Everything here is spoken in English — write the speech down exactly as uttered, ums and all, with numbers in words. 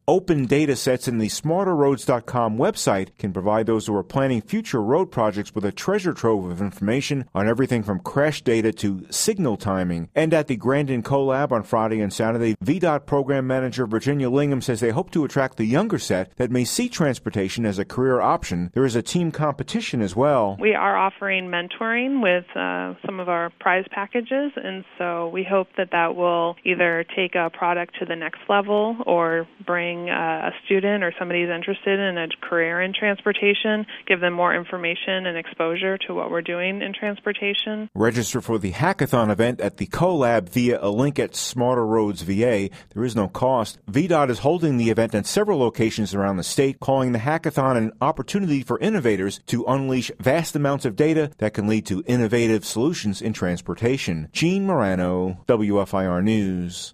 open data sets in the smarter roads dot com website can provide those who are planning future road projects with a treasure trove of information on everything from crash data to signal timing. And at the Grandin CoLab on Friday and Saturday, V DOT Program Manager Virginia Lingham says they hope to attract the younger set that may see transportation as a career option. There is a team competition as well. We are offering mentoring with uh, some of our prize packages, and so we hope that that will either take a product to the next level or bring uh, a student or somebody who's interested in a career in transportation, give them more information and exposure to what we're doing in transportation. Register for the hackathon event at the CoLab via a link at Smarter Roads V A. There is no cost. V DOT is holding the event at several locations around the state, calling the hackathon an opportunity for innovators to unleash vast amounts of data that can lead to innovative solutions in transportation. Gene Morano, W F I R News.